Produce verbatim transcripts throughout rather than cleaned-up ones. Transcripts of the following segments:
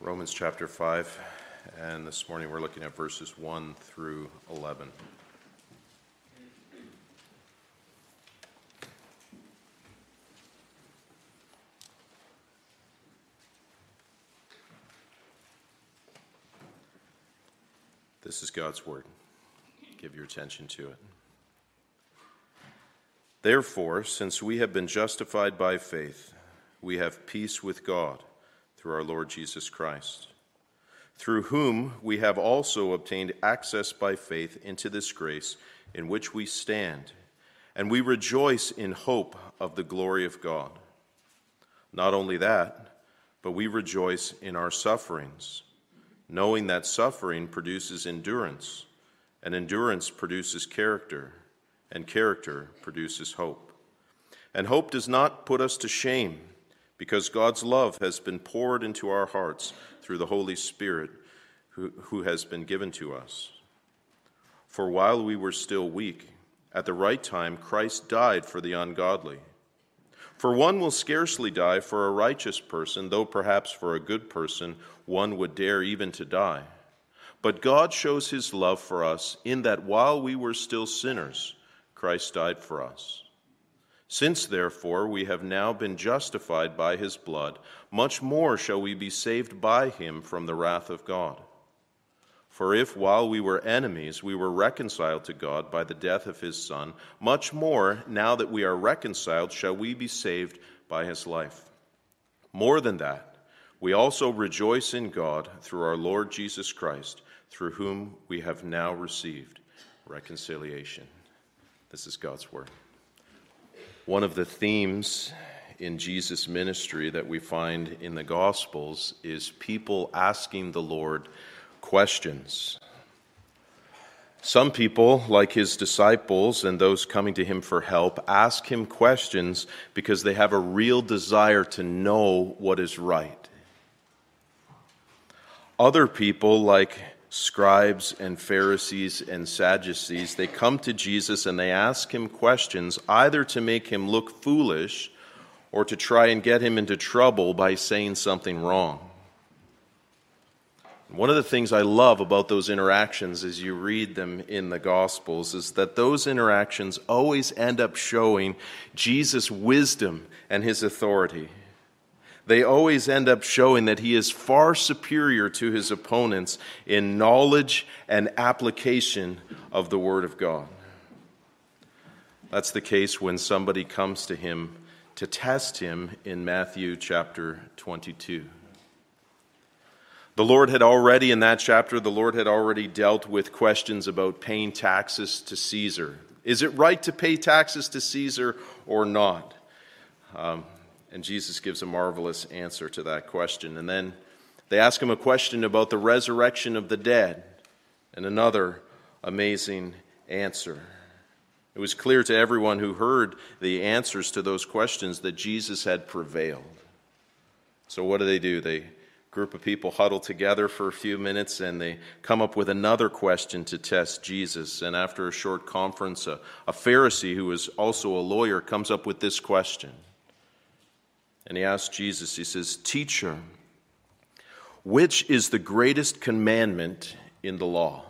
Romans chapter five, and this morning we're looking at verses one through eleven. This is God's word. Give your attention to it. Therefore, since we have been justified by faith, we have peace with God through our Lord Jesus Christ, through whom we have also obtained access by faith into this grace in which we stand, and we rejoice in hope of the glory of God. Not only that, but we rejoice in our sufferings, knowing that suffering produces endurance, and endurance produces character, and character produces hope. And hope does not put us to shame, because God's love has been poured into our hearts through the Holy Spirit who, who has been given to us. For while we were still weak, at the right time Christ died for the ungodly. For one will scarcely die for a righteous person, though perhaps for a good person one would dare even to die. But God shows his love for us in that while we were still sinners, Christ died for us. Since, therefore, we have now been justified by his blood, much more shall we be saved by him from the wrath of God. For if, while we were enemies, we were reconciled to God by the death of his Son, much more, now that we are reconciled, shall we be saved by his life. More than that, we also rejoice in God through our Lord Jesus Christ, through whom we have now received reconciliation. This is God's word. One of the themes in Jesus' ministry that we find in the Gospels is people asking the Lord questions. Some people, like his disciples and those coming to him for help, ask him questions because they have a real desire to know what is right. Other people, like scribes and Pharisees and Sadducees, they come to Jesus and they ask him questions either to make him look foolish or to try and get him into trouble by saying something wrong. One of the things I love about those interactions as you read them in the Gospels is that those interactions always end up showing Jesus' wisdom and his authority. They always end up showing that he is far superior to his opponents in knowledge and application of the Word of God. That's the case when somebody comes to him to test him in Matthew chapter twenty-two. The Lord had already, in that chapter, the Lord had already dealt with questions about paying taxes to Caesar. Is it right to pay taxes to Caesar or not? Um, And Jesus gives a marvelous answer to that question. And then they ask him a question about the resurrection of the dead, and another amazing answer. It was clear to everyone who heard the answers to those questions that Jesus had prevailed. So what do they do? They group of people huddle together for a few minutes and they come up with another question to test Jesus. And after a short conference, a, a Pharisee who is also a lawyer comes up with this question. And he asks Jesus, he says, "Teacher, which is the greatest commandment in the law?"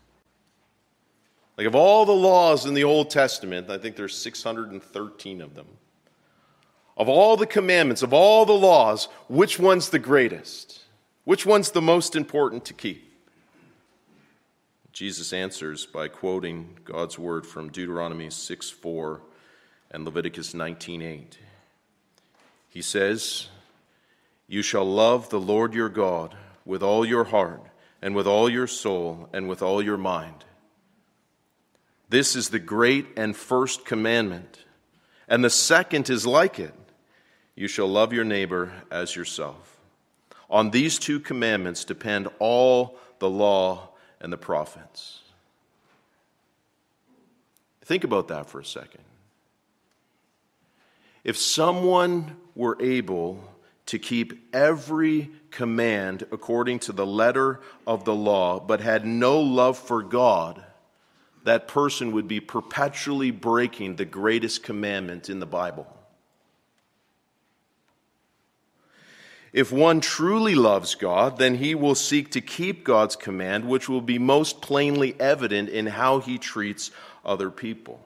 Like of all the laws in the Old Testament, I think there's six hundred thirteen of them. Of all the commandments, of all the laws, which one's the greatest? Which one's the most important to keep? Jesus answers by quoting God's word from Deuteronomy six four and Leviticus nineteen eight. He says, "You shall love the Lord your God with all your heart and with all your soul and with all your mind. This is the great and first commandment, and the second is like it. You shall love your neighbor as yourself. On these two commandments depend all the law and the prophets." Think about that for a second. If someone were able to keep every command according to the letter of the law, but had no love for God, that person would be perpetually breaking the greatest commandment in the Bible. If one truly loves God, then he will seek to keep God's command, which will be most plainly evident in how he treats other people.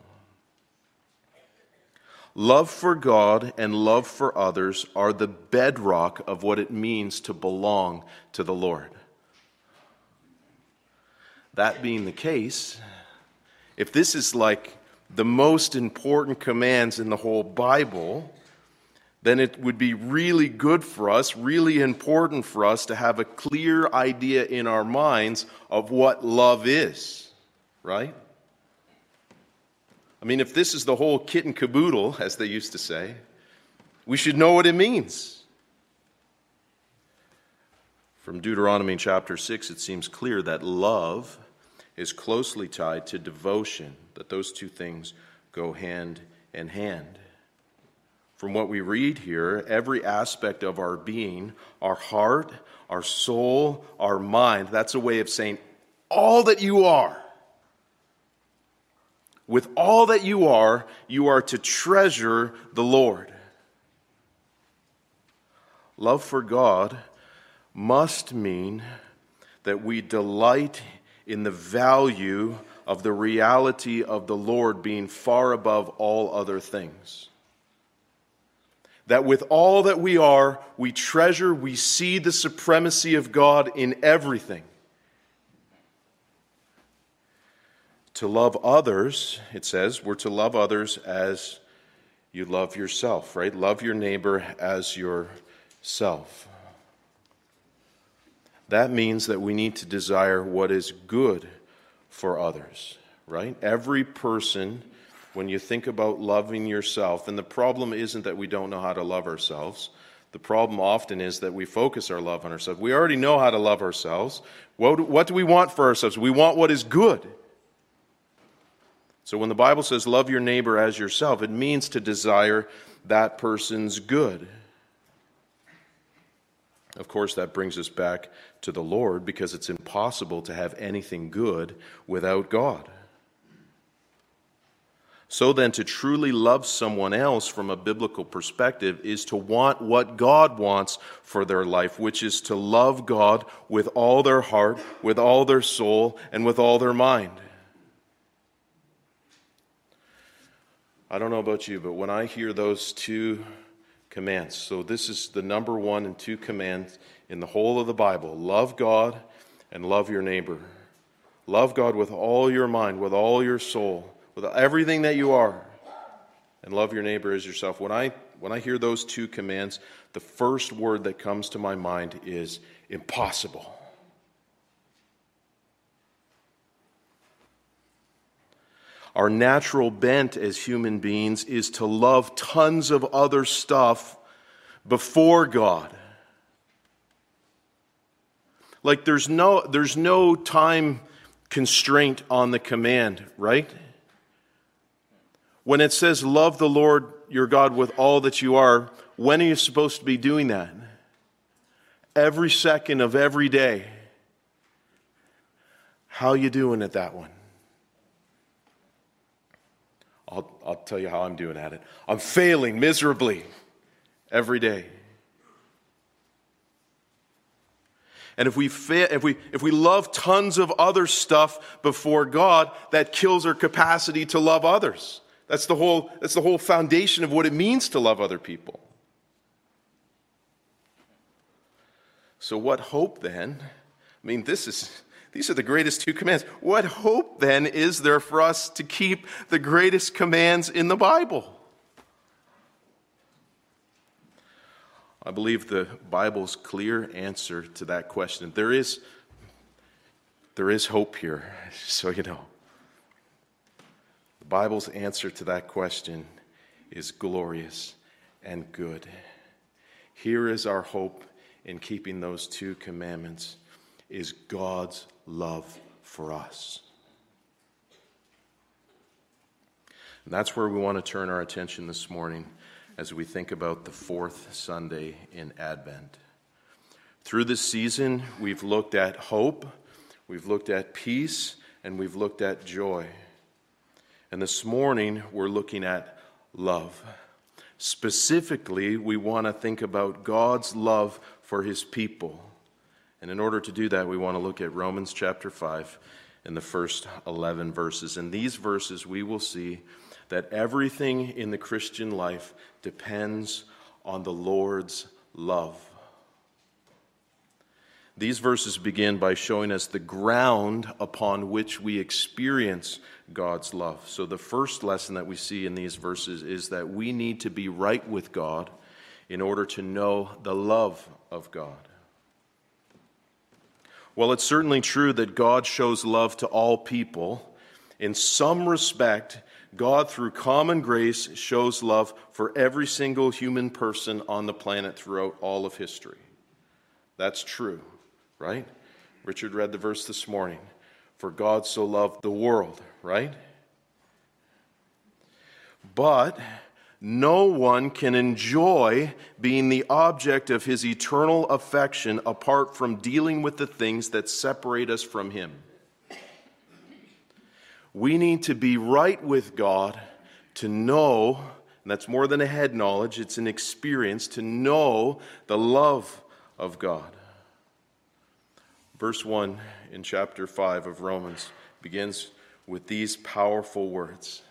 Love for God and love for others are the bedrock of what it means to belong to the Lord. That being the case, if this is like the most important commands in the whole Bible, then it would be really good for us, really important for us to have a clear idea in our minds of what love is, right? I mean, if this is the whole kit and caboodle, as they used to say, we should know what it means. From Deuteronomy chapter six, it seems clear that love is closely tied to devotion, that those two things go hand in hand. From what we read here, every aspect of our being, our heart, our soul, our mind, that's a way of saying all that you are. With all that you are, you are to treasure the Lord. Love for God must mean that we delight in the value of the reality of the Lord being far above all other things. That with all that we are, we treasure, we see the supremacy of God in everything. To love others, it says, we're to love others as you love yourself, right? Love your neighbor as yourself. That means that we need to desire what is good for others, right? Every person, when you think about loving yourself, and the problem isn't that we don't know how to love ourselves. The problem often is that we focus our love on ourselves. We already know how to love ourselves. What, what do we want for ourselves? We want what is good. So when the Bible says love your neighbor as yourself, it means to desire that person's good. Of course, that brings us back to the Lord, because it's impossible to have anything good without God. So then, to truly love someone else from a biblical perspective is to want what God wants for their life, which is to love God with all their heart, with all their soul, and with all their mind. I don't know about you, but when I hear those two commands, so this is the number one and two commands in the whole of the Bible: love God and love your neighbor. Love God with all your mind, with all your soul, with everything that you are, and love your neighbor as yourself. When I when I hear those two commands, the first word that comes to my mind is impossible. Our natural bent as human beings is to love tons of other stuff before God. Like there's no there's no time constraint on the command, right? When it says love the Lord your God with all that you are, when are you supposed to be doing that? Every second of every day. How you doing at that one? I'll, I'll tell you how I'm doing at it. I'm failing miserably every day. And if we fa- if we if we love tons of other stuff before God, that kills our capacity to love others. That's the whole that's the whole foundation of what it means to love other people. So what hope then? I mean, this is These are the greatest two commands. What hope, then, is there for us to keep the greatest commands in the Bible? I believe the Bible's clear answer to that question. There is, there is hope here, so you know. The Bible's answer to that question is glorious and good. Here is our hope in keeping those two commandments, is God's love for us. And that's where we want to turn our attention this morning as we think about the fourth Sunday in Advent. Through this season, we've looked at hope, we've looked at peace, and we've looked at joy. And this morning, we're looking at love. Specifically, we want to think about God's love for his people. And in order to do that, we want to look at Romans chapter five in the first eleven verses. In these verses, we will see that everything in the Christian life depends on the Lord's love. These verses begin by showing us the ground upon which we experience God's love. So the first lesson that we see in these verses is that we need to be right with God in order to know the love of God. Well, it's certainly true that God shows love to all people. In some respect, God, through common grace, shows love for every single human person on the planet throughout all of history. That's true, right? Richard read the verse this morning. For God so loved the world, right? But no one can enjoy being the object of his eternal affection apart from dealing with the things that separate us from him. We need to be right with God to know, and that's more than a head knowledge, it's an experience, to know the love of God. Verse one in chapter five of Romans begins with these powerful words.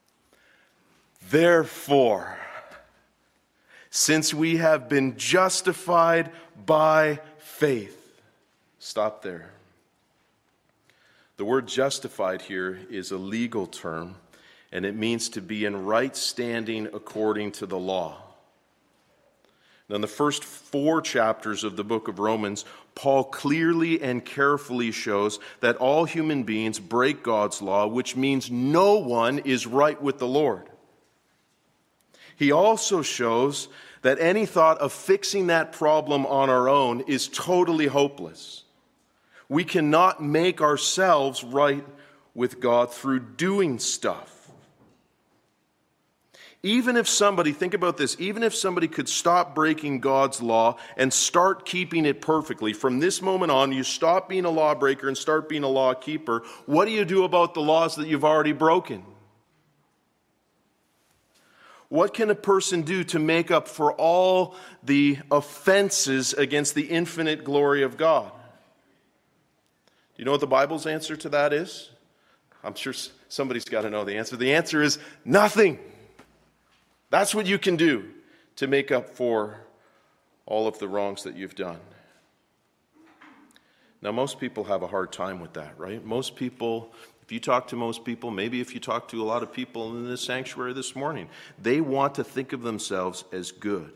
Therefore, since we have been justified by faith. Stop there. The word justified here is a legal term, and it means to be in right standing according to the law. Now, in the first four chapters of the book of Romans, Paul clearly and carefully shows that all human beings break God's law, which means no one is right with the Lord. He also shows that any thought of fixing that problem on our own is totally hopeless. We cannot make ourselves right with God through doing stuff. Even if somebody, think about this, even if somebody could stop breaking God's law and start keeping it perfectly, from this moment on, you stop being a lawbreaker and start being a law keeper, what do you do about the laws that you've already broken? What can a person do to make up for all the offenses against the infinite glory of God? Do you know what the Bible's answer to that is? I'm sure somebody's got to know the answer. The answer is nothing. That's what you can do to make up for all of the wrongs that you've done. Now, most people have a hard time with that, right? Most people, if you talk to most people, maybe if you talk to a lot of people in this sanctuary this morning, they want to think of themselves as good.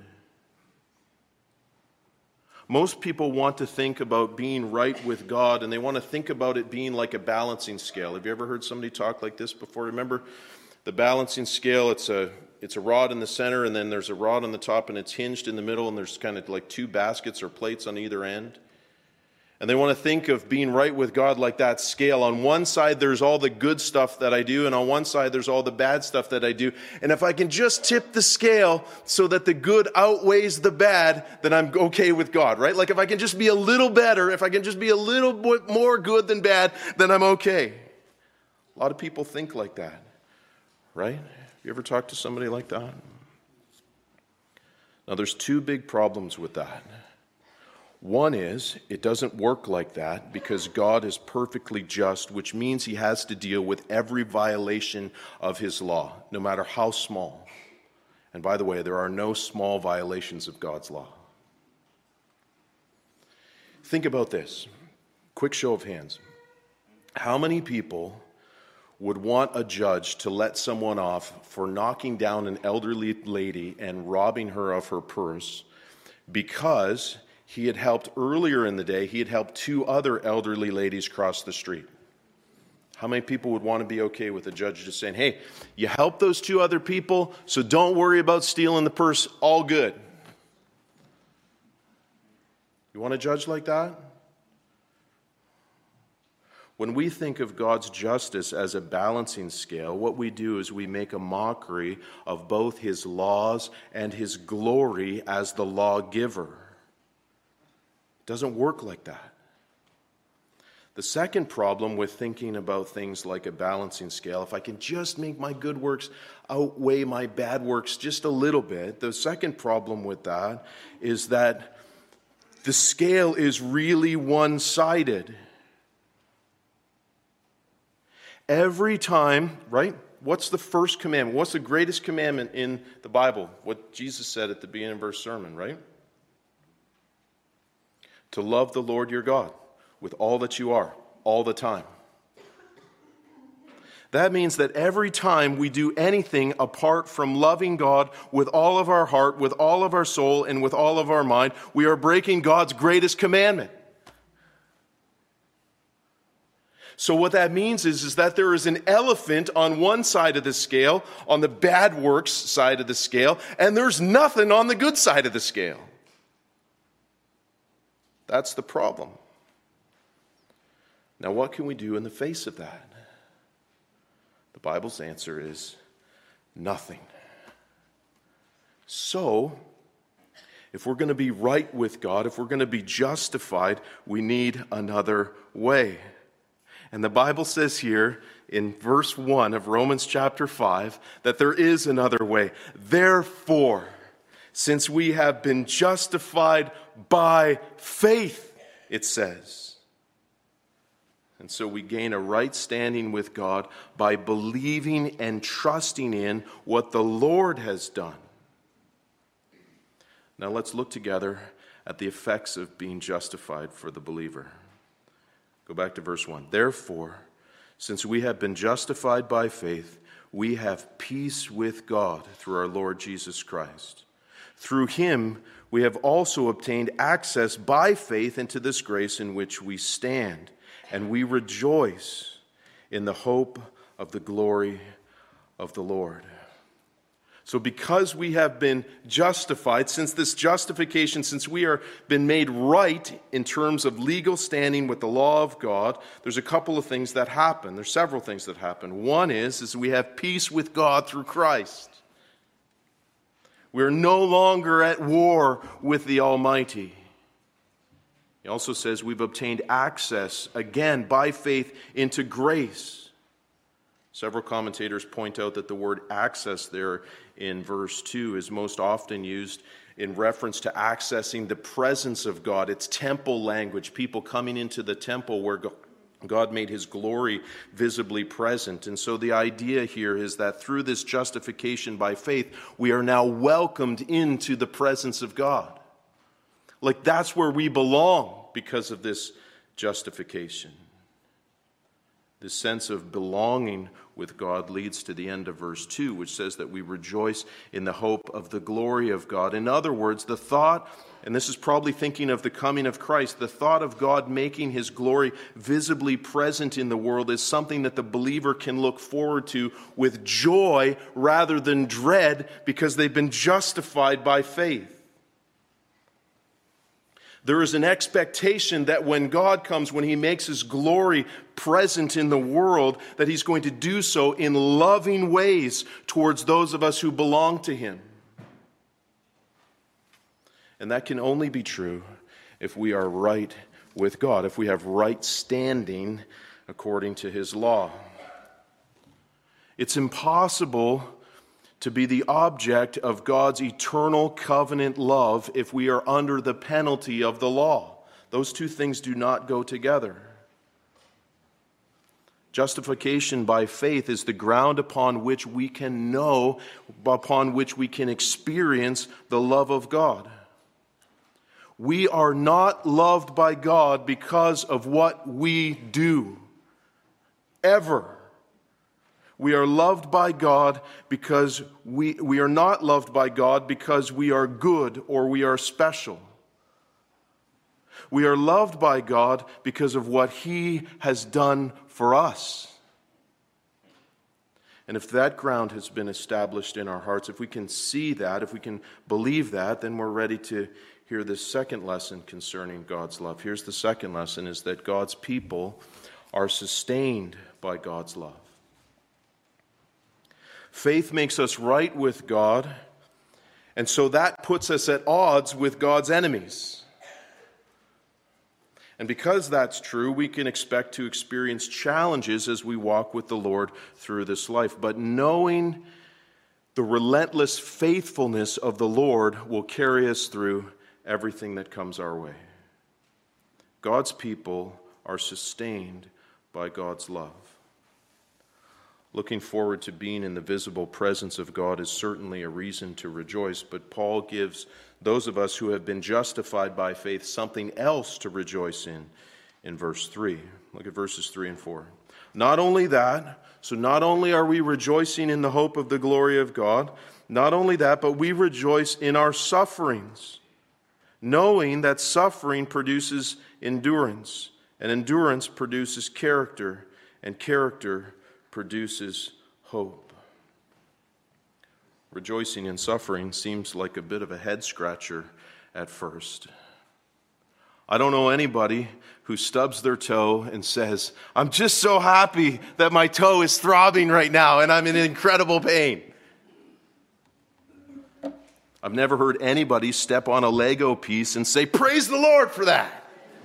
Most people want to think about being right with God, and they want to think about it being like a balancing scale. Have you ever heard somebody talk like this before? Remember the balancing scale? It's a it's a rod in the center, and then there's a rod on the top, and it's hinged in the middle, and there's kind of like two baskets or plates on either end. And they want to think of being right with God like that scale. On one side, there's all the good stuff that I do, and on one side, there's all the bad stuff that I do. And if I can just tip the scale so that the good outweighs the bad, then I'm okay with God, right? Like if I can just be a little better, if I can just be a little bit more good than bad, then I'm okay. A lot of people think like that, right? You ever talk to somebody like that? Now, there's two big problems with that. One is, it doesn't work like that because God is perfectly just, which means he has to deal with every violation of his law, no matter how small. And by the way, there are no small violations of God's law. Think about this. Quick show of hands. How many people would want a judge to let someone off for knocking down an elderly lady and robbing her of her purse because he had helped earlier in the day, he had helped two other elderly ladies cross the street? How many people would want to be okay with a judge just saying, hey, you helped those two other people, so don't worry about stealing the purse, all good? You want a judge like that? When we think of God's justice as a balancing scale, what we do is we make a mockery of both his laws and his glory as the lawgiver. It doesn't work like that. The second problem with thinking about things like a balancing scale, if I can just make my good works outweigh my bad works just a little bit, the second problem with that is that the scale is really one-sided. Every time, right? What's the first commandment? What's the greatest commandment in the Bible? What Jesus said at the beginning of our sermon, right? To love the Lord your God with all that you are, all the time. That means that every time we do anything apart from loving God with all of our heart, with all of our soul, and with all of our mind, we are breaking God's greatest commandment. So what that means is, is that there is an elephant on one side of the scale, on the bad works side of the scale, and there's nothing on the good side of the scale. That's the problem. Now, what can we do in the face of that? The Bible's answer is nothing. So, if we're going to be right with God, if we're going to be justified, we need another way. And the Bible says here in verse one of Romans chapter five that there is another way. Therefore, since we have been justified by faith, it says. And so we gain a right standing with God by believing and trusting in what the Lord has done. Now let's look together at the effects of being justified for the believer. Go back to verse one. Therefore, since we have been justified by faith, we have peace with God through our Lord Jesus Christ. Through him, we have also obtained access by faith into this grace in which we stand. And we rejoice in the hope of the glory of the Lord. So because we have been justified, since this justification, since we are been made right in terms of legal standing with the law of God, there's a couple of things that happen. There's several things that happen. One is, is we have peace with God through Christ. We're no longer at war with the Almighty. He also says we've obtained access, again, by faith into grace. Several commentators point out that the word access there in verse two is most often used in reference to accessing the presence of God. It's temple language, people coming into the temple where God made his glory visibly present. And so the idea here is that through this justification by faith, we are now welcomed into the presence of God. Like that's where we belong because of this justification. This sense of belonging with God leads to the end of verse two, which says that we rejoice in the hope of the glory of God. In other words, the thought, and this is probably thinking of the coming of Christ, the thought of God making his glory visibly present in the world is something that the believer can look forward to with joy rather than dread because they've been justified by faith. There is an expectation that when God comes, when he makes his glory present in the world, that he's going to do so in loving ways towards those of us who belong to him. And that can only be true if we are right with God, if we have right standing according to his law. It's impossible to be the object of God's eternal covenant love if we are under the penalty of the law. Those two things do not go together. Justification by faith is the ground upon which we can know, upon which we can experience the love of God. We are not loved by God because of what we do, ever. We are loved by God because we, we are not loved by God because we are good or we are special. We are loved by God because of what he has done for us. And if that ground has been established in our hearts, if we can see that, if we can believe that, then we're ready to hear this second lesson concerning God's love. Here's the second lesson, is that God's people are sustained by God's love. Faith makes us right with God, and so that puts us at odds with God's enemies. And because that's true, we can expect to experience challenges as we walk with the Lord through this life. But knowing the relentless faithfulness of the Lord will carry us through everything that comes our way. God's people are sustained by God's love. Looking forward to being in the visible presence of God is certainly a reason to rejoice, but Paul gives those of us who have been justified by faith something else to rejoice in in verse three. Look at verses three and four. Not only that, so not only are we rejoicing in the hope of the glory of God, not only that, but we rejoice in our sufferings, knowing that suffering produces endurance, and endurance produces character, and character produces hope. Rejoicing in suffering seems like a bit of a head scratcher at first. I don't know anybody who stubs their toe and says, I'm just so happy that my toe is throbbing right now and I'm in incredible pain. I've never heard anybody step on a Lego piece and say, praise the Lord for that.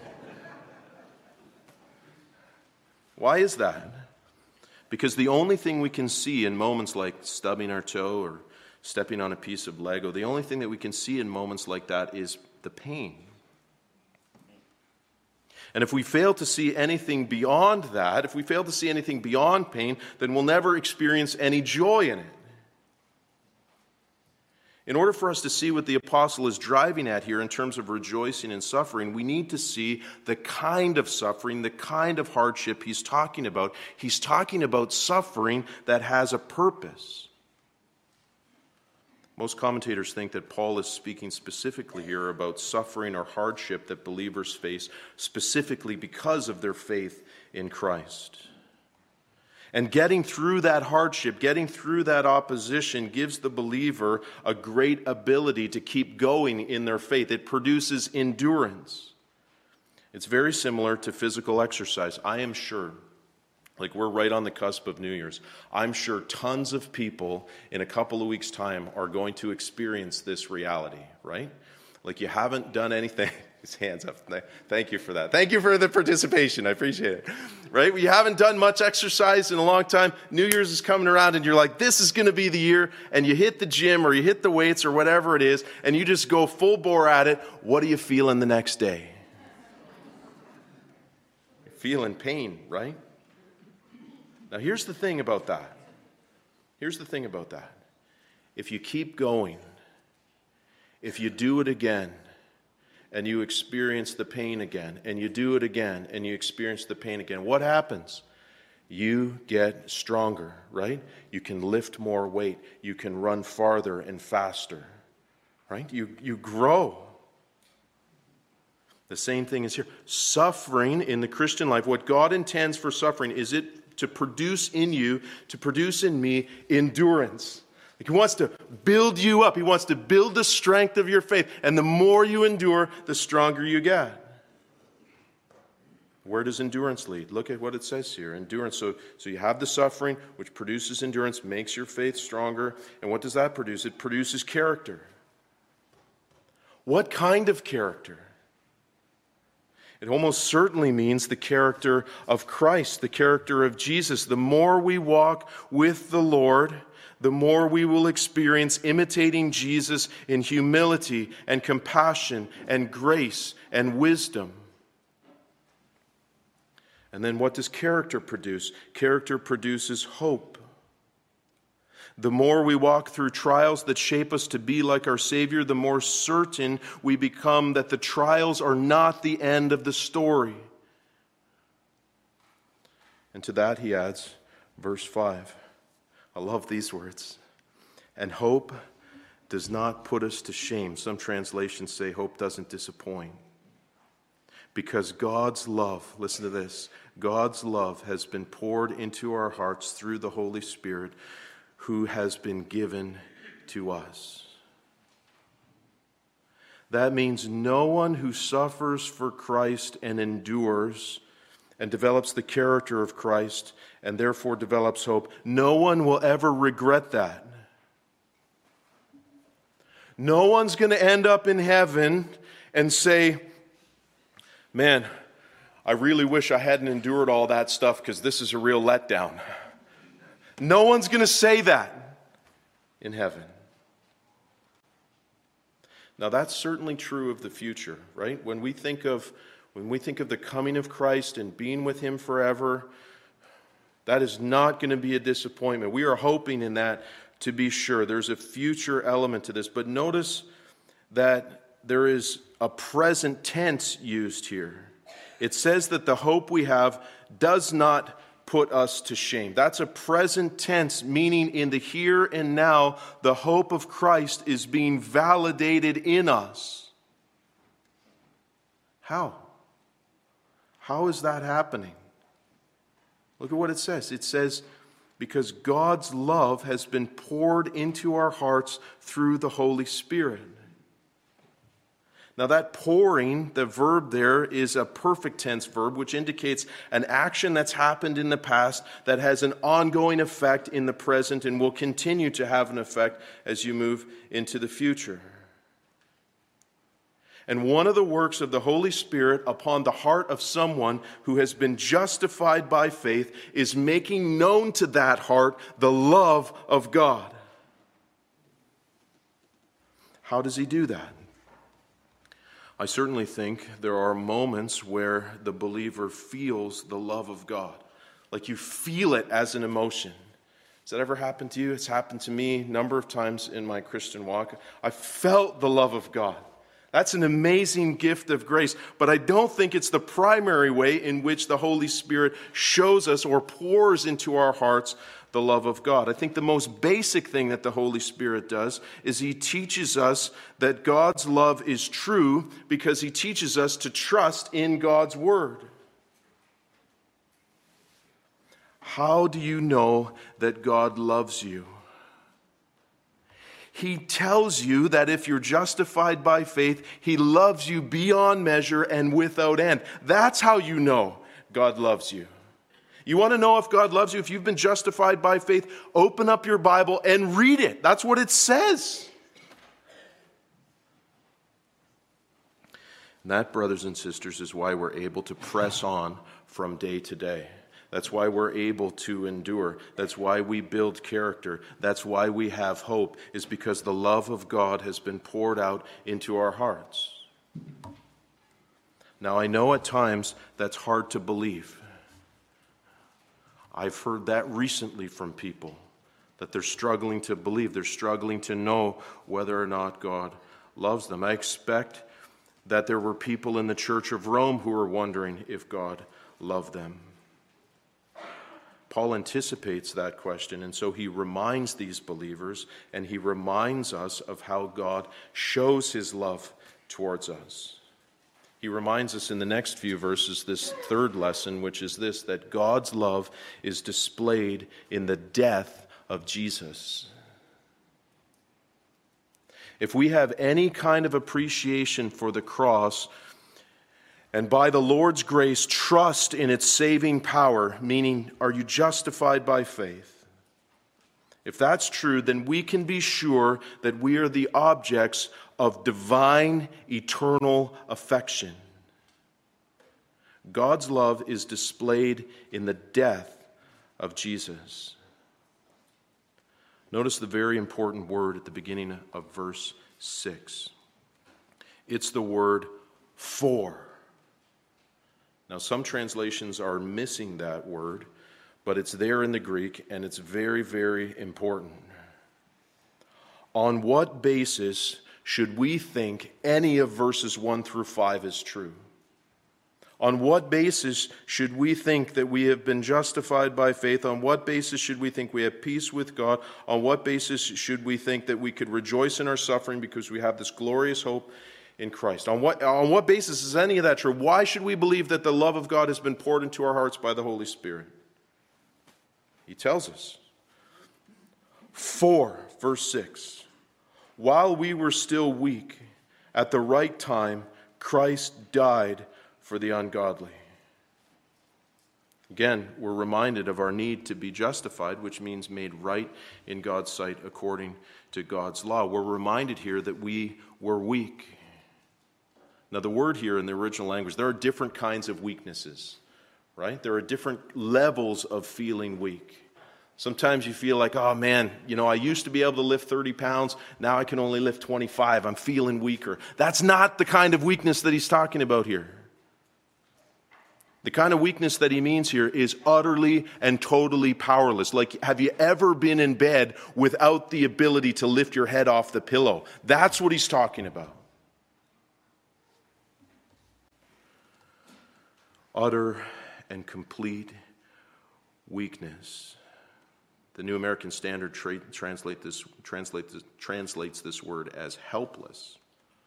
Why is that? Because the only thing we can see in moments like stubbing our toe or stepping on a piece of Lego, the only thing that we can see in moments like that is the pain. And if we fail to see anything beyond that, if we fail to see anything beyond pain, then we'll never experience any joy in it. In order for us to see what the apostle is driving at here in terms of rejoicing and suffering, we need to see the kind of suffering, the kind of hardship he's talking about. He's talking about suffering that has a purpose. Most commentators think that Paul is speaking specifically here about suffering or hardship that believers face specifically because of their faith in Christ. And getting through that hardship, getting through that opposition gives the believer a great ability to keep going in their faith. It produces endurance. It's very similar to physical exercise. I am sure, like we're right on the cusp of New Year's, I'm sure tons of people in a couple of weeks' time are going to experience this reality, right? Like you haven't done anything. His hands up. Thank you for that. Thank you for the participation. I appreciate it. Right? You haven't done much exercise in a long time. New Year's is coming around and you're like, this is going to be the year. And you hit the gym or you hit the weights or whatever it is. And you just go full bore at it. What are you feeling the next day? You're feeling pain, right? Now here's the thing about that. Here's the thing about that. If you keep going, if you do it again, and you experience the pain again, and you do it again, and you experience the pain again, what happens? You get stronger, right? You can lift more weight. You can run farther and faster, right? You, you grow. The same thing is here. Suffering in the Christian life, what God intends for suffering, is it to produce in you, to produce in me, endurance. Like he wants to build you up. He wants to build the strength of your faith. And the more you endure, the stronger you get. Where does endurance lead? Look at what it says here. Endurance. So, so you have the suffering, which produces endurance, makes your faith stronger. And what does that produce? It produces character. What kind of character? It almost certainly means the character of Christ, the character of Jesus. The more we walk with the Lord, the more we will experience imitating Jesus in humility and compassion and grace and wisdom. And then what does character produce? Character produces hope. The more we walk through trials that shape us to be like our Savior, the more certain we become that the trials are not the end of the story. And to that he adds, verse five. I love these words. And hope does not put us to shame. Some translations say hope doesn't disappoint. Because God's love, listen to this, God's love has been poured into our hearts through the Holy Spirit who has been given to us. That means no one who suffers for Christ and endures and develops the character of Christ and therefore develops hope, no one will ever regret that. No one's going to end up in heaven and say, man, I really wish I hadn't endured all that stuff because this is a real letdown. No one's going to say that in heaven. Now that's certainly true of the future, right? When we think of when we think of the coming of Christ and being with him forever, that is not going to be a disappointment. We are hoping in that, to be sure. There's a future element to this. But notice that there is a present tense used here. It says that the hope we have does not put us to shame. That's a present tense, meaning in the here and now, the hope of Christ is being validated in us. How? How is that happening? Look at what it says. It says, because God's love has been poured into our hearts through the Holy Spirit. Now that pouring, the verb there, is a perfect tense verb, which indicates an action that's happened in the past that has an ongoing effect in the present and will continue to have an effect as you move into the future. And one of the works of the Holy Spirit upon the heart of someone who has been justified by faith is making known to that heart the love of God. How does he do that? I certainly think there are moments where the believer feels the love of God. Like you feel it as an emotion. Has that ever happened to you? It's happened to me a number of times in my Christian walk. I felt the love of God. That's an amazing gift of grace. But I don't think it's the primary way in which the Holy Spirit shows us or pours into our hearts the love of God. I think the most basic thing that the Holy Spirit does is he teaches us that God's love is true because he teaches us to trust in God's word. How do you know that God loves you? He tells you that if you're justified by faith, he loves you beyond measure and without end. That's how you know God loves you. You want to know if God loves you? If you've been justified by faith, open up your Bible and read it. That's what it says. And that, brothers and sisters, is why we're able to press on from day to day. That's why we're able to endure. That's why we build character. That's why we have hope, is because the love of God has been poured out into our hearts. Now, I know at times that's hard to believe. I've heard that recently from people, that they're struggling to believe. They're struggling to know whether or not God loves them. I expect that there were people in the Church of Rome who were wondering if God loved them. Paul anticipates that question, and so he reminds these believers, and he reminds us of how God shows his love towards us. He reminds us in the next few verses, this third lesson, which is this, that God's love is displayed in the death of Jesus. If we have any kind of appreciation for the cross, and by the Lord's grace, trust in its saving power, meaning, are you justified by faith? If that's true, then we can be sure that we are the objects of divine, eternal affection. God's love is displayed in the death of Jesus. Notice the very important word at the beginning of verse six. It's the word for. Now, some translations are missing that word, but it's there in the Greek, and it's very, very important. On what basis should we think any of verses one through five is true? On what basis should we think that we have been justified by faith? On what basis should we think we have peace with God? On what basis should we think that we could rejoice in our suffering because we have this glorious hope in Christ? On what, on what basis is any of that true? Why should we believe that the love of God has been poured into our hearts by the Holy Spirit? He tells us. For, verse six, while we were still weak, at the right time, Christ died for the ungodly. Again, we're reminded of our need to be justified, which means made right in God's sight according to God's law. We're reminded here that we were weak. Now, the word here in the original language, there are different kinds of weaknesses, right? There are different levels of feeling weak. Sometimes you feel like, oh man, you know, I used to be able to lift thirty pounds. Now I can only lift twenty-five. I'm feeling weaker. That's not the kind of weakness that he's talking about here. The kind of weakness that he means here is utterly and totally powerless. Like, have you ever been in bed without the ability to lift your head off the pillow? That's what he's talking about. Utter and complete weakness. The New American Standard tra- translate this, translate this, translates this word as helpless.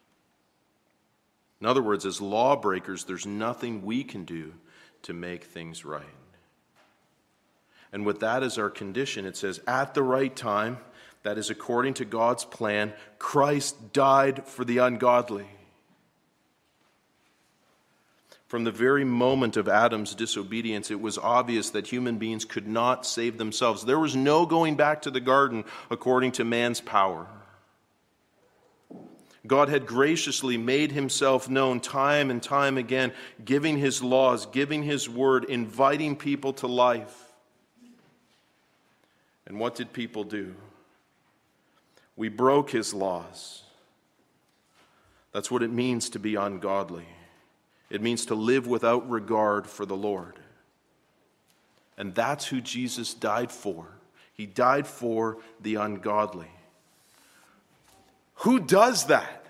In other words, as lawbreakers, there's nothing we can do to make things right. And with that as our condition, it says, at the right time, that is according to God's plan, Christ died for the ungodly. From the very moment of Adam's disobedience, it was obvious that human beings could not save themselves. There was no going back to the garden according to man's power. God had graciously made himself known time and time again, giving his laws, giving his word, inviting people to life. And what did people do? We broke his laws. That's what it means to be ungodly. It means to live without regard for the Lord. And that's who Jesus died for. He died for the ungodly. Who does that?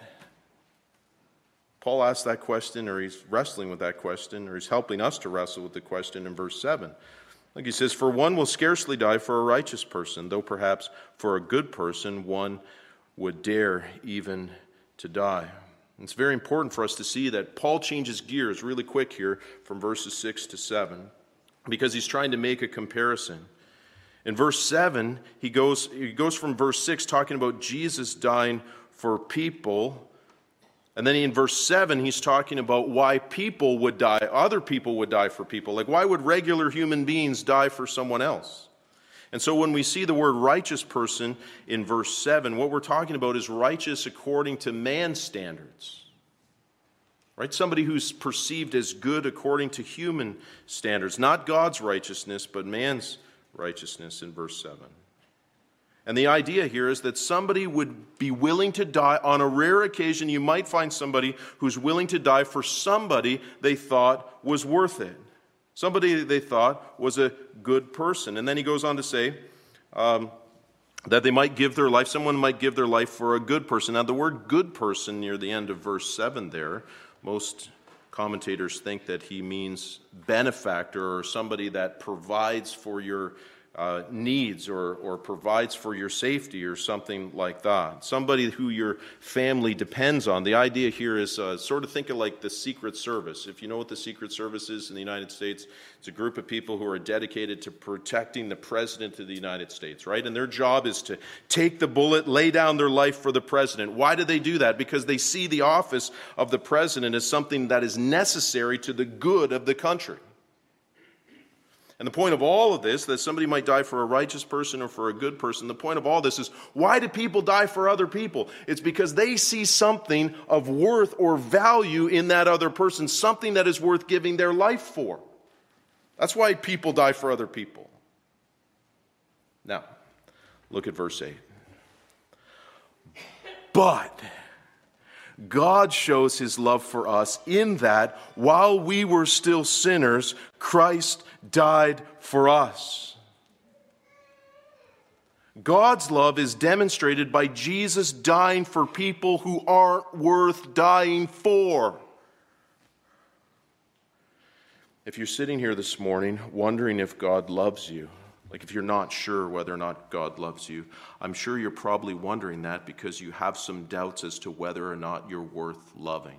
Paul asked that question, or he's wrestling with that question, or he's helping us to wrestle with the question in verse seven. Like he says, for one will scarcely die for a righteous person, though perhaps for a good person one would dare even to die. And it's very important for us to see that Paul changes gears really quick here from verses six to seven, because he's trying to make a comparison. In verse seven, he goes, he goes from verse six talking about Jesus dying for people. And then in verse seven, he's talking about why people would die, other people would die for people. Like, why would regular human beings die for someone else? And so when we see the word righteous person in verse seven, what we're talking about is righteous according to man's standards. Right? Somebody who's perceived as good according to human standards. Not God's righteousness, but man's righteousness in verse seven. And the idea here is that somebody would be willing to die. On a rare occasion, you might find somebody who's willing to die for somebody they thought was worth it. Somebody they thought was a good person. And then he goes on to say um, that they might give their life, someone might give their life for a good person. Now, the word good person near the end of verse seven there, most commentators think that he means benefactor, or somebody that provides for your Uh, needs or, or provides for your safety or something like that. Somebody who your family depends on. The idea here is uh, sort of think of like the Secret Service. If you know what the Secret Service is in the United States, it's a group of people who are dedicated to protecting the President of the United States, right? And their job is to take the bullet, lay down their life for the President. Why do they do that? Because they see the office of the President as something that is necessary to the good of the country. And the point of all of this, that somebody might die for a righteous person or for a good person, the point of all this is, why do people die for other people? It's because they see something of worth or value in that other person, something that is worth giving their life for. That's why people die for other people. Now, look at verse eight. But God shows his love for us in that while we were still sinners, Christ died for us. God's love is demonstrated by Jesus dying for people who aren't worth dying for. If you're sitting here this morning wondering if God loves you, like if you're not sure whether or not God loves you, I'm sure you're probably wondering that because you have some doubts as to whether or not you're worth loving.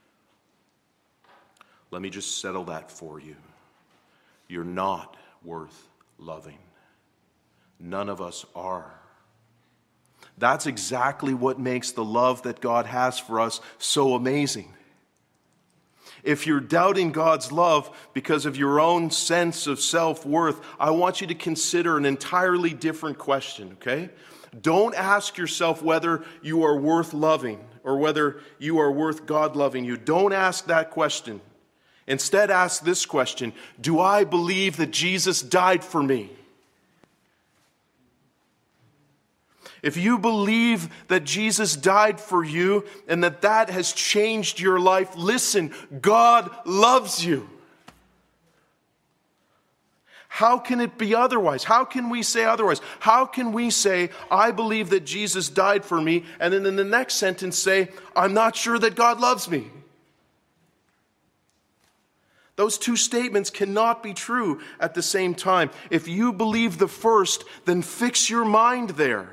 Let me just settle that for you. You're not worth loving. None of us are. That's exactly what makes the love that God has for us so amazing. If you're doubting God's love because of your own sense of self-worth, I want you to consider an entirely different question, okay? Don't ask yourself whether you are worth loving or whether you are worth God loving you. Don't ask that question. Instead, ask this question: do I believe that Jesus died for me? If you believe that Jesus died for you and that that has changed your life, listen, God loves you. How can it be otherwise? How can we say otherwise? How can we say, I believe that Jesus died for me, and then in the next sentence say, I'm not sure that God loves me? Those two statements cannot be true at the same time. If you believe the first, then fix your mind there.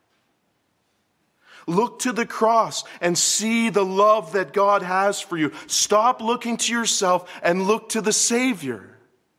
Look to the cross and see the love that God has for you. Stop looking to yourself and look to the Savior.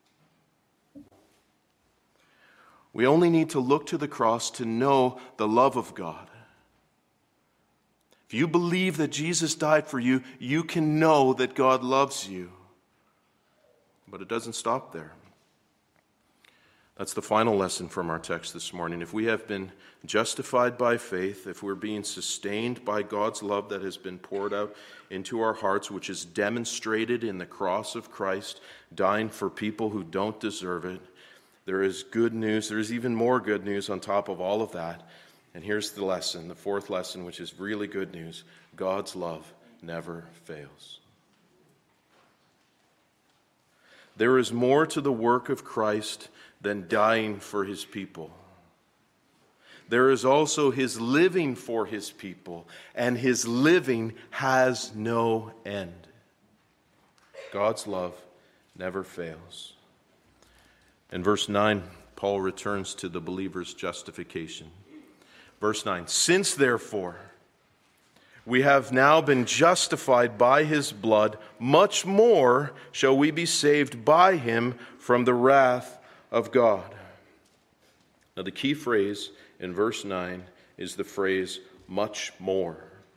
We only need to look to the cross to know the love of God. If you believe that Jesus died for you, you can know that God loves you. But it doesn't stop there. That's the final lesson from our text this morning. If we have been justified by faith, if we're being sustained by God's love that has been poured out into our hearts, which is demonstrated in the cross of Christ, dying for people who don't deserve it, there is good news. There is even more good news on top of all of that. And here's the lesson, the fourth lesson, which is really good news. God's love never fails. There is more to the work of Christ than dying for his people. There is also his living for his people, and his living has no end. God's love never fails. In verse nine, Paul returns to the believer's justification. Verse nine, since therefore we have now been justified by his blood, much more shall we be saved by him from the wrath of God. Now the key phrase in verse nine is the phrase, much more.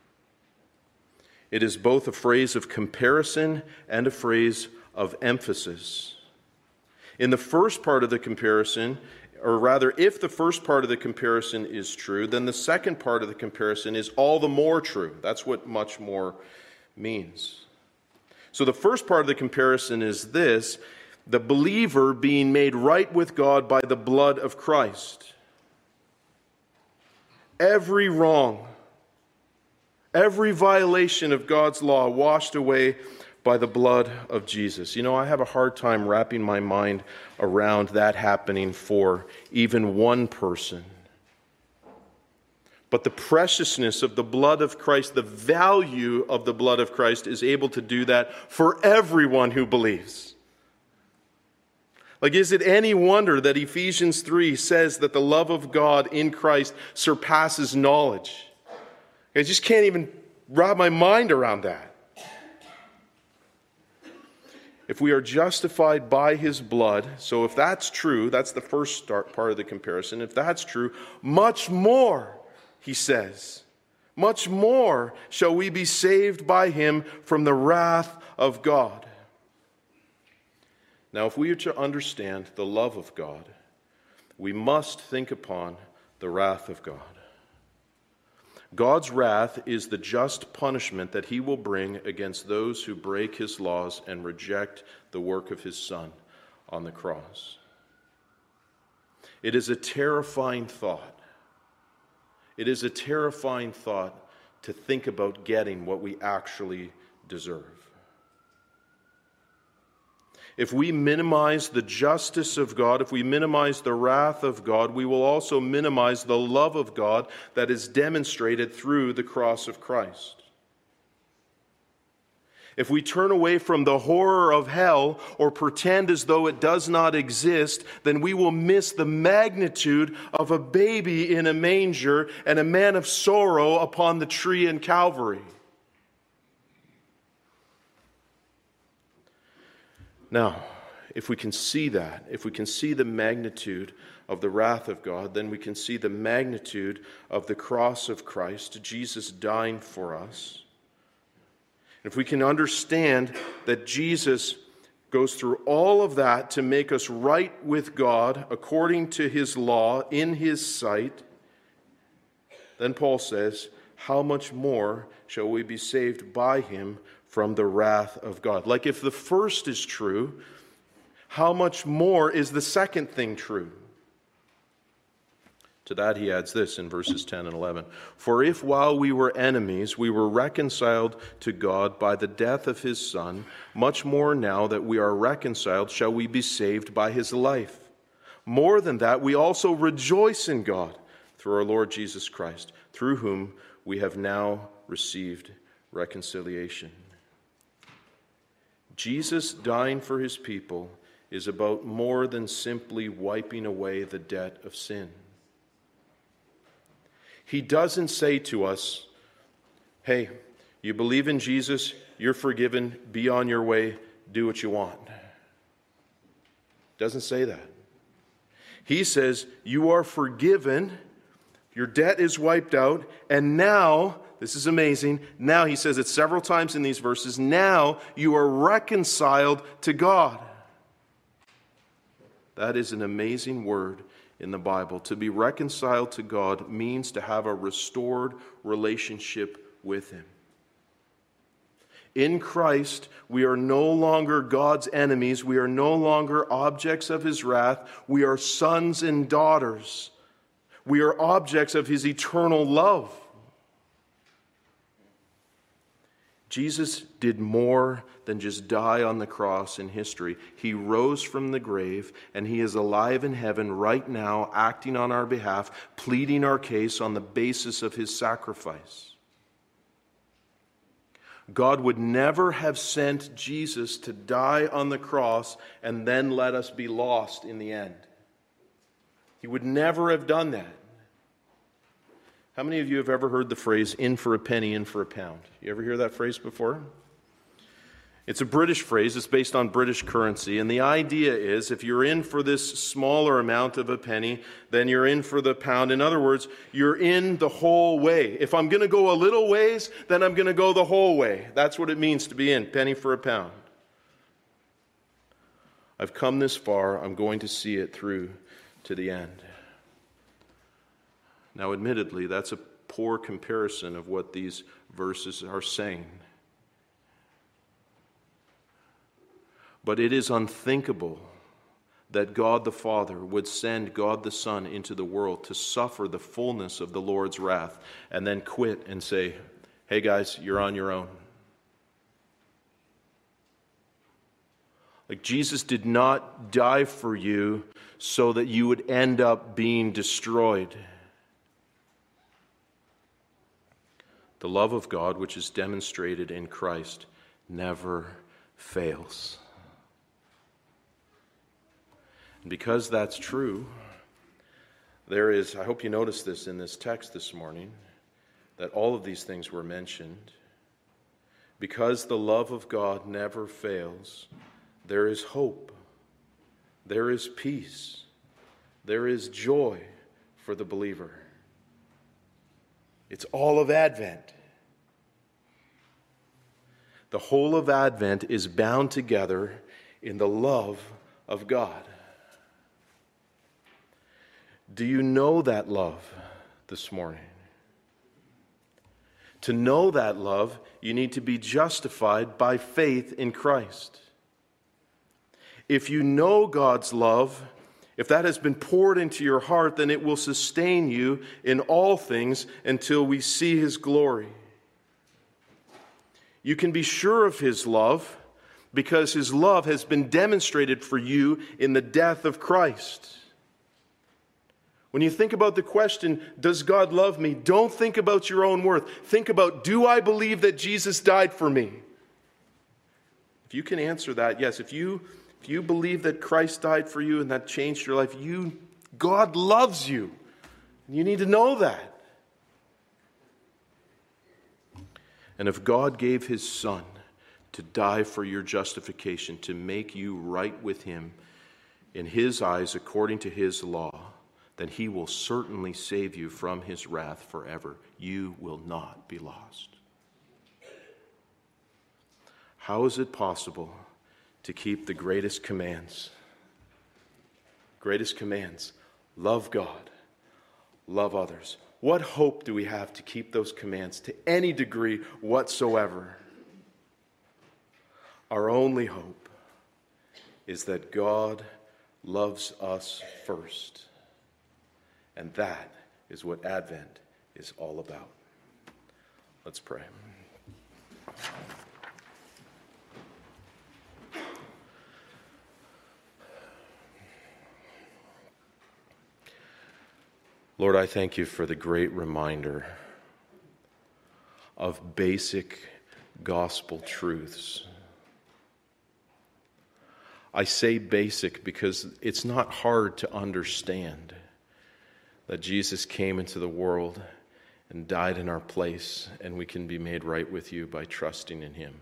It is both a phrase of comparison and a phrase of emphasis. In the first part of the comparison, or rather, if the first part of the comparison is true, then the second part of the comparison is all the more true. That's what much more means. So the first part of the comparison is this: the believer being made right with God by the blood of Christ. Every wrong, every violation of God's law washed away by the blood of Jesus. You know, I have a hard time wrapping my mind around that happening for even one person. But the preciousness of the blood of Christ, the value of the blood of Christ is able to do that for everyone who believes. Like, is it any wonder that Ephesians three says that the love of God in Christ surpasses knowledge? I just can't even wrap my mind around that. If we are justified by his blood, so if that's true, that's the first start part of the comparison. If that's true, much more, he says, much more shall we be saved by him from the wrath of God. Now, if we are to understand the love of God, we must think upon the wrath of God. God's wrath is the just punishment that he will bring against those who break his laws and reject the work of his Son on the cross. It is a terrifying thought. It is a terrifying thought to think about getting what we actually deserve. If we minimize the justice of God, if we minimize the wrath of God, we will also minimize the love of God that is demonstrated through the cross of Christ. If we turn away from the horror of hell or pretend as though it does not exist, then we will miss the magnitude of a baby in a manger and a man of sorrow upon the tree in Calvary. Now, if we can see that, if we can see the magnitude of the wrath of God, then we can see the magnitude of the cross of Christ, Jesus dying for us. If we can understand that Jesus goes through all of that to make us right with God according to his law in his sight, then Paul says, how much more shall we be saved by him from the wrath of God? Like, if the first is true, how much more is the second thing true? To that he adds this in verses ten and eleven. For if while we were enemies, we were reconciled to God by the death of his Son, much more now that we are reconciled shall we be saved by his life. More than that, we also rejoice in God through our Lord Jesus Christ, through whom we have now received reconciliation. Jesus dying for his people is about more than simply wiping away the debt of sin. He doesn't say to us, hey, you believe in Jesus, you're forgiven, be on your way, do what you want. Doesn't say that. He says, you are forgiven, your debt is wiped out, and now, this is amazing, now he says it several times in these verses, now you are reconciled to God. That is an amazing word in the Bible. To be reconciled to God means to have a restored relationship with him. In Christ, we are no longer God's enemies. We are no longer objects of his wrath. We are sons and daughters. We are objects of his eternal love. Jesus did more than just die on the cross in history. He rose from the grave, and he is alive in heaven right now, acting on our behalf, pleading our case on the basis of his sacrifice. God would never have sent Jesus to die on the cross and then let us be lost in the end. He would never have done that. How many of you have ever heard the phrase, in for a penny, in for a pound? You ever hear that phrase before? It's a British phrase. It's based on British currency. And the idea is, if you're in for this smaller amount of a penny, then you're in for the pound. In other words, you're in the whole way. If I'm going to go a little ways, then I'm going to go the whole way. That's what it means to be in, penny for a pound. I've come this far. I'm going to see it through to the end. Now, admittedly, that's a poor comparison of what these verses are saying. But it is unthinkable that God the Father would send God the Son into the world to suffer the fullness of the Lord's wrath and then quit and say, hey guys, you're on your own. Like, Jesus did not die for you so that you would end up being destroyed. The love of God, which is demonstrated in Christ, never fails. And because that's true, there is, I hope you notice this in this text this morning, that all of these things were mentioned. Because the love of God never fails, there is hope, there is peace, there is joy for the believer. It's all of Advent. The whole of Advent is bound together in the love of God. Do you know that love this morning? To know that love, you need to be justified by faith in Christ. If you know God's love, if that has been poured into your heart, then it will sustain you in all things until we see his glory. You can be sure of his love because his love has been demonstrated for you in the death of Christ. When you think about the question, does God love me? Don't think about your own worth. Think about, do I believe that Jesus died for me? If you can answer that, yes. If you If you believe that Christ died for you and that changed your life, you, God loves you. You need to know that. And if God gave his Son to die for your justification, to make you right with him in his eyes according to his law, then he will certainly save you from his wrath forever. You will not be lost. How is it possible to keep the greatest commands? Greatest commands. Love God. Love others. What hope do we have to keep those commands to any degree whatsoever? Our only hope is that God loves us first. And that is what Advent is all about. Let's pray. Lord, I thank you for the great reminder of basic gospel truths. I say basic because it's not hard to understand that Jesus came into the world and died in our place, and we can be made right with you by trusting in him.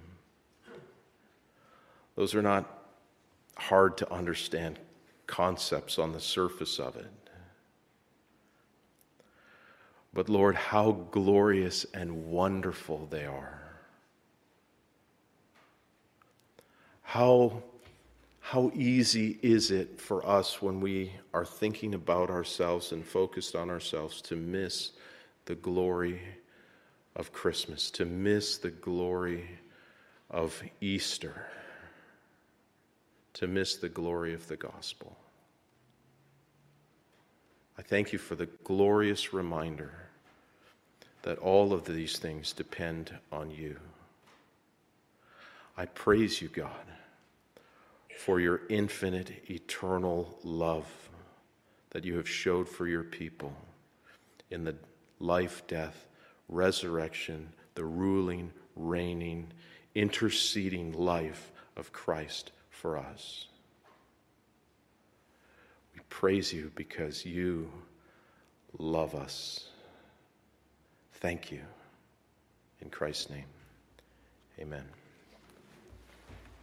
Those are not hard to understand concepts on the surface of it. But Lord, how glorious and wonderful they are. How, how easy is it for us when we are thinking about ourselves and focused on ourselves to miss the glory of Christmas, to miss the glory of Easter, to miss the glory of the gospel. I thank you for the glorious reminder that all of these things depend on you. I praise you, God, for your infinite, eternal love that you have showed for your people in the life, death, resurrection, the ruling, reigning, interceding life of Christ for us. We praise you because you love us. Thank you. In Christ's name, amen.